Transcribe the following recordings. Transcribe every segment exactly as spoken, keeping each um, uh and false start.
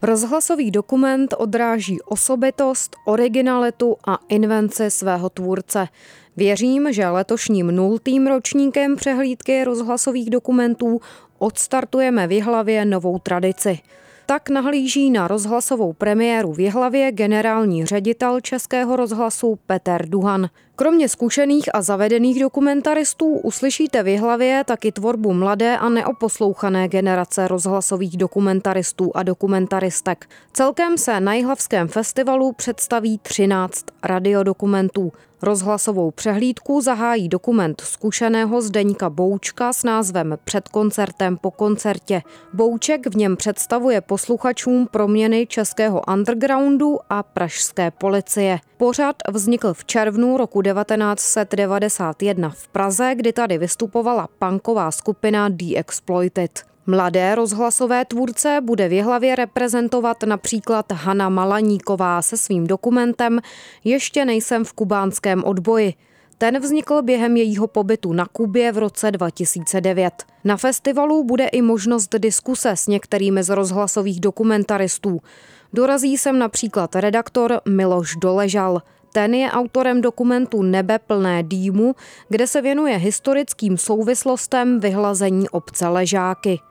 Rozhlasový dokument odráží osobitost, originalitu a invenci svého tvůrce. Věřím, že letošním nultým ročníkem přehlídky rozhlasových dokumentů odstartujeme v Jihlavě novou tradici. Tak nahlíží na rozhlasovou premiéru v Jihlavě generální ředitel Českého rozhlasu Petr Duhan. Kromě zkušených a zavedených dokumentaristů uslyšíte v Jihlavě taky tvorbu mladé a neoposlouchané generace rozhlasových dokumentaristů a dokumentaristek. Celkem se na Jihlavském festivalu představí třináct radiodokumentů. Rozhlasovou přehlídku zahájí dokument zkušeného Zdeňka Boučka s názvem Před koncertem po koncertě. Bouček v něm představuje posluchačům proměny českého undergroundu a pražské policie. Pořad vznikl v červnu roku devatenáct set devadesát jedna v Praze, kdy tady vystupovala punková skupina The Exploited. Mladé rozhlasové tvůrce bude v Jihlavě reprezentovat například Hana Malaníková se svým dokumentem Ještě nejsem v kubánském odboji. Ten vznikl během jejího pobytu na Kubě v roce dva tisíce devět. Na festivalu bude i možnost diskuse s některými z rozhlasových dokumentaristů. Dorazí sem například redaktor Miloš Doležal. Ten je autorem dokumentu Nebe plné dýmu, kde se věnuje historickým souvislostem vyhlazení obce Ležáky.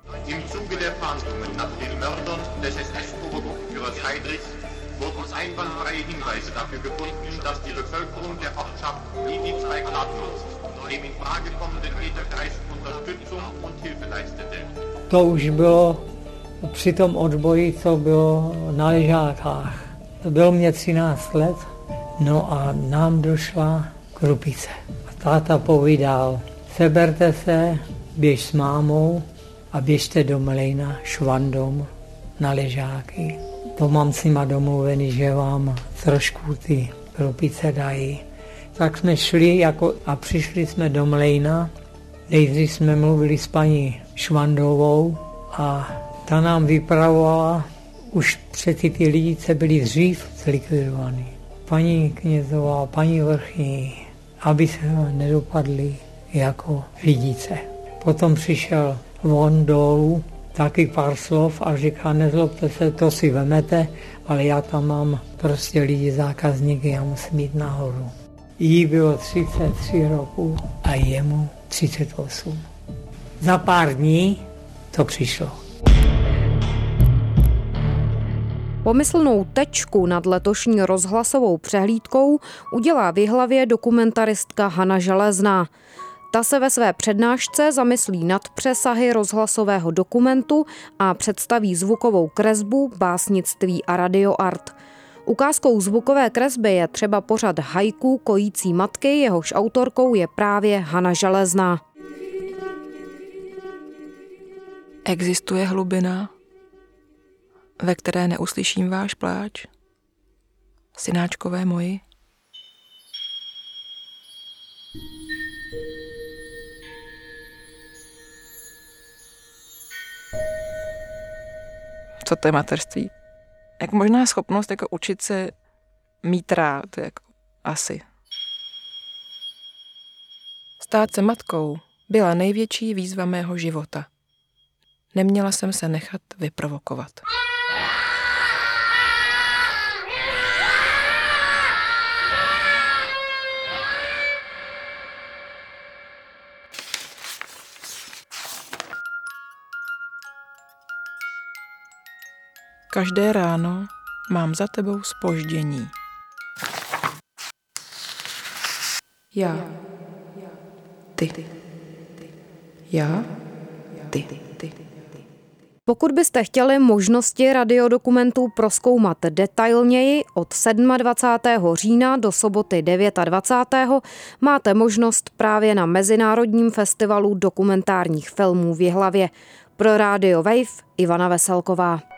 To už bylo při tom odboji, co bylo na Ležákách. Bylo mě třináct let. No a nám došla krupice. A táta povídal, seberte se, běž s mámou a běžte do Mlejna švandom na Ležáky. To mám s nima domluvený, že vám trošku ty krupice dají. Tak jsme šli jako, a přišli jsme do Mlejna. Nejdřív jsme mluvili s paní Švandovou a ta nám vypravovala, už přeci ty lidi, co byli dřív zlikvidovaní. Paní Knězová, paní Vrchní, aby se nedopadli jako lidice. Potom přišel von dolů, taky pár slov a říká, nezlobte se, to si vemete, ale já tam mám prostě lidi zákazníky, já musím jít nahoru. Jí bylo třicet tři roku a jemu třicet osm. Za pár dní to přišlo. Pomyslnou tečku nad letošní rozhlasovou přehlídkou udělá v Jihlavě dokumentaristka Hana Železná. Ta se ve své přednášce zamyslí nad přesahy rozhlasového dokumentu a představí zvukovou kresbu, básnictví a radioart. Ukázkou zvukové kresby je třeba pořad Haiku kojící matky, jehož autorkou je právě Hana Železná. Existuje hlubina, ve které neuslyším váš pláč, synáčkové moji. Co to je mateřství? Jak možná schopnost jako učit se mít rád, jako asi. Stát se matkou byla největší výzva mého života. Neměla jsem se nechat vyprovokovat. Každé ráno mám za tebou zpoždění. Já. Ty. Já. Ty. Ty. Pokud byste chtěli možnosti radiodokumentů prozkoumat detailněji, od dvacátého sedmého října do soboty dvacátého devátého máte možnost právě na Mezinárodním festivalu dokumentárních filmů v Jihlavě. Pro Radio Wave Ivana Veselková.